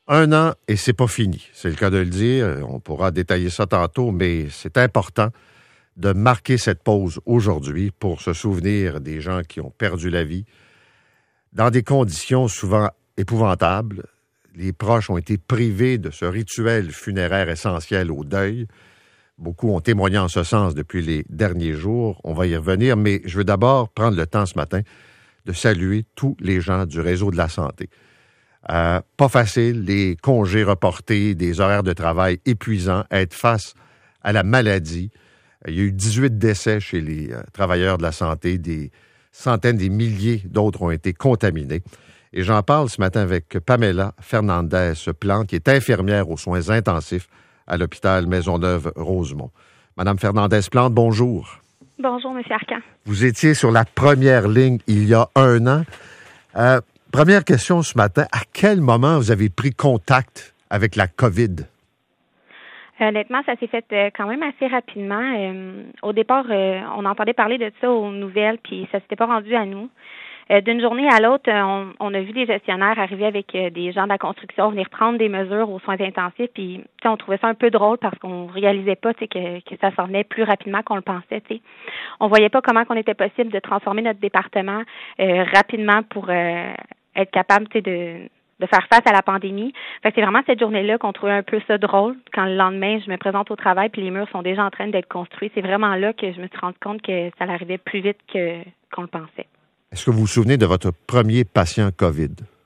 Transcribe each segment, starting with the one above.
Un an et c'est pas fini. C'est le cas de le dire. On pourra détailler ça tantôt, mais c'est important de marquer cette pause aujourd'hui pour se souvenir des gens qui ont perdu la vie dans des conditions souvent épouvantables. Les proches ont été privés de ce rituel funéraire essentiel au deuil. Beaucoup ont témoigné en ce sens depuis les derniers jours. On va y revenir, mais je veux d'abord prendre le temps ce matin de saluer tous les gens du réseau de la santé. Pas facile, les congés reportés, des horaires de travail épuisants, être face à la maladie. Il y a eu 18 décès chez les travailleurs de la santé, des centaines, des milliers d'autres ont été contaminés. Et j'en parle ce matin avec Pamela Fernandez-Plante, qui est infirmière aux soins intensifs à l'hôpital Maisonneuve-Rosemont. Madame Fernandez-Plante, bonjour. Bonjour, M. Arcan. Vous étiez sur la première ligne il y a un an. Première question ce matin, à quel moment vous avez pris contact avec la COVID? Honnêtement, ça s'est fait quand même assez rapidement. Au départ, on entendait parler de ça aux nouvelles, puis ça s'était pas rendu à nous. D'une journée à l'autre, on a vu des gestionnaires arriver avec des gens de la construction venir prendre des mesures aux soins intensifs, puis on trouvait ça un peu drôle parce qu'on réalisait pas que ça s'en venait plus rapidement qu'on le pensait. T'sais. On voyait pas comment qu'on était possible de transformer notre département rapidement pour être capable de faire face à la pandémie. Fait que c'est vraiment cette journée-là qu'on trouvait un peu ça drôle. Quand le lendemain, je me présente au travail puis les murs sont déjà en train d'être construits. C'est vraiment là que je me suis rendu compte que ça arrivait plus vite qu'on le pensait. Est-ce que vous vous souvenez de votre premier patient COVID?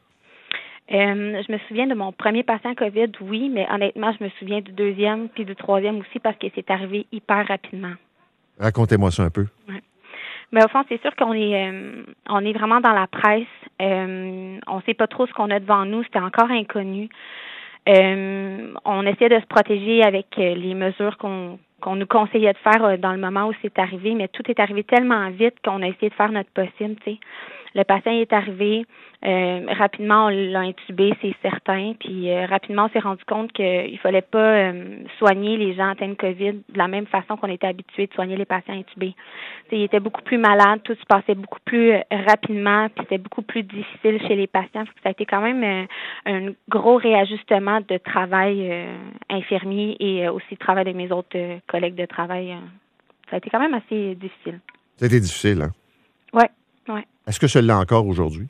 Je me souviens de mon premier patient COVID, oui, mais honnêtement, je me souviens du deuxième puis du troisième aussi parce que c'est arrivé hyper rapidement. Racontez-moi ça un peu. Ouais. Mais au fond, c'est sûr qu'on est vraiment dans la presse. On sait pas trop ce qu'on a devant nous. C'était encore inconnu. On essayait de se protéger avec les mesures qu'on nous conseillait de faire dans le moment où c'est arrivé, mais tout est arrivé tellement vite qu'on a essayé de faire notre possible, tu sais. Le patient est arrivé, rapidement on l'a intubé, c'est certain, puis rapidement on s'est rendu compte qu'il fallait pas soigner les gens atteints de COVID de la même façon qu'on était habitué de soigner les patients intubés. T'sais, ils étaient beaucoup plus malades, tout se passait beaucoup plus rapidement, puis c'était beaucoup plus difficile chez les patients. Ça a été quand même un gros réajustement de travail infirmier et aussi de travail de mes autres collègues de travail. Ça a été quand même assez difficile. Ça a été difficile, hein? Oui, oui. Est-ce que ça l'est encore aujourd'hui?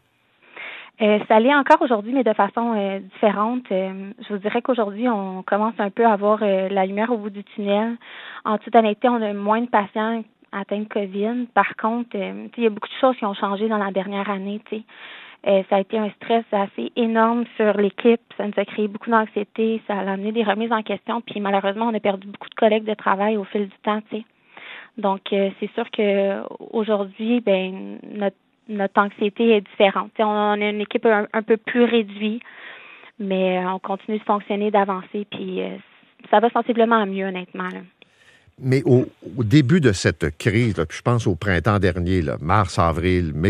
Ça l'est encore aujourd'hui, mais de façon différente. Je vous dirais qu'aujourd'hui, on commence un peu à voir la lumière au bout du tunnel. En toute honnêteté, on a moins de patients atteints de COVID. Par contre, il y a beaucoup de choses qui ont changé dans la dernière année. Ça a été un stress assez énorme sur l'équipe. Ça nous a créé beaucoup d'anxiété. Ça a amené des remises en question. Puis malheureusement, on a perdu beaucoup de collègues de travail au fil du temps. Donc, c'est sûr que aujourd'hui, notre anxiété est différente. On a une équipe un peu plus réduite, mais on continue de fonctionner, d'avancer, puis ça va sensiblement mieux, honnêtement. Là. Mais au début de cette crise, là, puis je pense au printemps dernier, là, mars, avril, mai,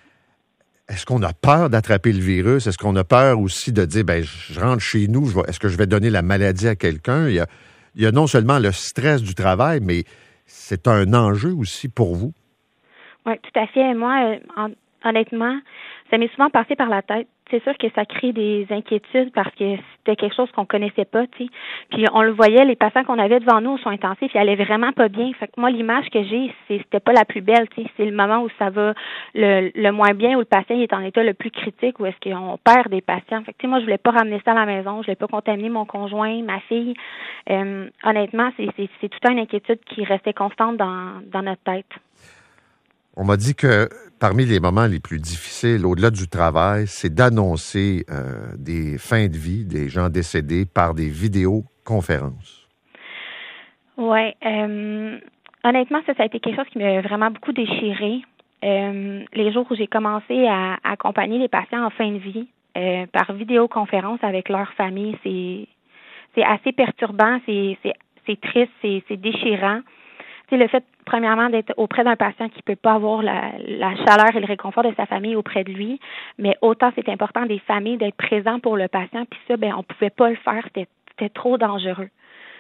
est-ce qu'on a peur d'attraper le virus? Est-ce qu'on a peur aussi de dire, je rentre chez nous, est-ce que je vais donner la maladie à quelqu'un? Il y a non seulement le stress du travail, mais c'est un enjeu aussi pour vous. Oui, tout à fait. Moi, honnêtement, ça m'est souvent passé par la tête. C'est sûr que ça crée des inquiétudes parce que c'était quelque chose qu'on connaissait pas, tu sais. Puis on le voyait, les patients qu'on avait devant nous aux soins intensifs, ils allaient vraiment pas bien. Fait que moi, l'image que j'ai, c'était pas la plus belle, tu sais. C'est le moment où ça va le moins bien, où le patient est en état le plus critique, où est-ce qu'on perd des patients. Fait que tu sais, moi, je voulais pas ramener ça à la maison, je voulais pas contaminer mon conjoint, ma fille. Honnêtement, c'est toute une inquiétude qui restait constante dans notre tête. On m'a dit que parmi les moments les plus difficiles, au-delà du travail, c'est d'annoncer des fins de vie, des gens décédés par des vidéoconférences. Oui. Honnêtement, ça a été quelque chose qui m'a vraiment beaucoup déchirée. Les jours où j'ai commencé à accompagner les patients en fin de vie par vidéoconférence avec leur famille, c'est assez perturbant, c'est triste, c'est déchirant. C'est le fait, premièrement, d'être auprès d'un patient qui peut pas avoir la chaleur et le réconfort de sa famille auprès de lui, mais autant c'est important des familles d'être présents pour le patient, puis ça, on pouvait pas le faire, c'était trop dangereux.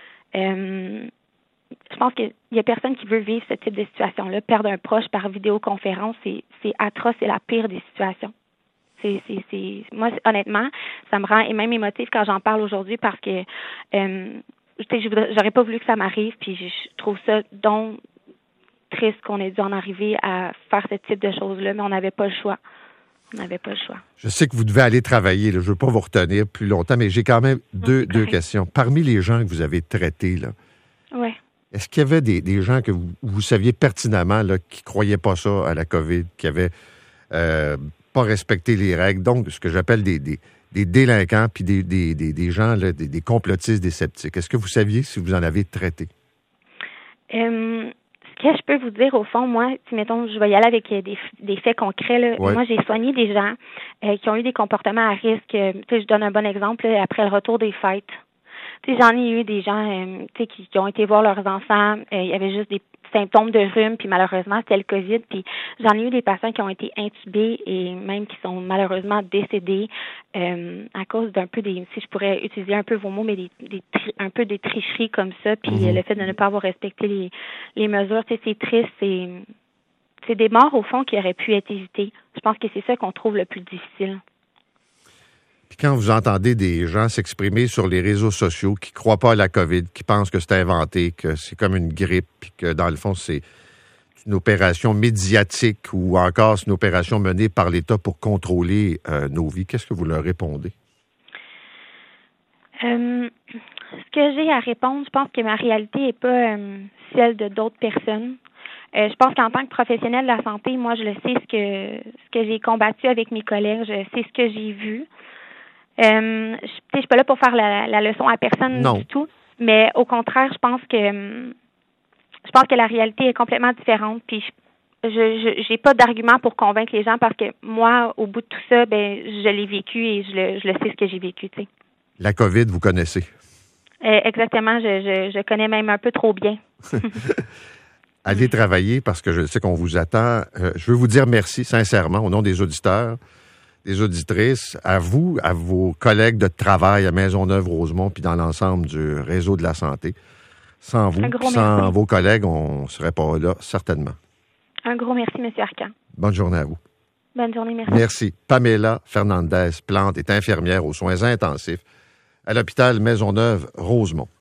Je pense qu'il y a personne qui veut vivre ce type de situation-là. Perdre un proche par vidéoconférence, c'est atroce, c'est la pire des situations. Moi, honnêtement, ça me rend et même émotive quand j'en parle aujourd'hui parce que j'aurais pas voulu que ça m'arrive, puis je trouve ça donc triste qu'on ait dû en arriver à faire ce type de choses-là, mais on n'avait pas le choix. Je sais que vous devez aller travailler, là. Je ne veux pas vous retenir plus longtemps, mais j'ai quand même deux questions. Parmi les gens que vous avez traités, là, ouais. Est-ce qu'il y avait des gens que vous saviez pertinemment là, qui ne croyaient pas ça à la COVID, qui avaient pas respecté les règles, donc ce que j'appelle des délinquants, puis des gens, là, des complotistes, des sceptiques? Est-ce que vous saviez si vous en avez traité? Ce que je peux vous dire, au fond, moi, si, mettons, je vais y aller avec des faits concrets, là. Ouais. Moi, j'ai soigné des gens qui ont eu des comportements à risque. Je donne un bon exemple, là, après le retour des fêtes. J'en ai eu des gens qui ont été voir leurs enfants. Il y avait juste des symptômes de rhume, puis malheureusement, c'était le COVID. Puis j'en ai eu des patients qui ont été intubés et même qui sont malheureusement décédés à cause d'un peu si je pourrais utiliser un peu vos mots, mais un peu des tricheries comme ça. Puis le fait de ne pas avoir respecté les mesures, c'est triste. C'est des morts, au fond, qui auraient pu être évitées. Je pense que c'est ça qu'on trouve le plus difficile. Puis quand vous entendez des gens s'exprimer sur les réseaux sociaux qui ne croient pas à la COVID, qui pensent que c'est inventé, que c'est comme une grippe, puis que dans le fond, c'est une opération médiatique ou encore c'est une opération menée par l'État pour contrôler nos vies, qu'est-ce que vous leur répondez? Ce que j'ai à répondre, je pense que ma réalité n'est pas celle de d'autres personnes. Je pense qu'en tant que professionnelle de la santé, moi, je le sais ce que j'ai combattu avec mes collègues, je sais ce que j'ai vu. Je suis pas là pour faire la leçon à personne du tout, mais au contraire, je pense que la réalité est complètement différente. Puis je j'ai pas d'argument pour convaincre les gens parce que moi, au bout de tout ça, je l'ai vécu et je le sais ce que j'ai vécu. Tu sais. La COVID, vous connaissez. Exactement, je connais même un peu trop bien. Allez travailler parce que je sais qu'on vous attend. Je veux vous dire merci sincèrement au nom des auditeurs, des auditrices, à vous, à vos collègues de travail à Maisonneuve-Rosemont puis dans l'ensemble du réseau de la santé. Sans vous, sans vos collègues, on ne serait pas là, certainement. Un gros merci, M. Arcan. Bonne journée à vous. Bonne journée, merci. Merci. Pamela Fernandez-Plante est infirmière aux soins intensifs à l'hôpital Maisonneuve-Rosemont.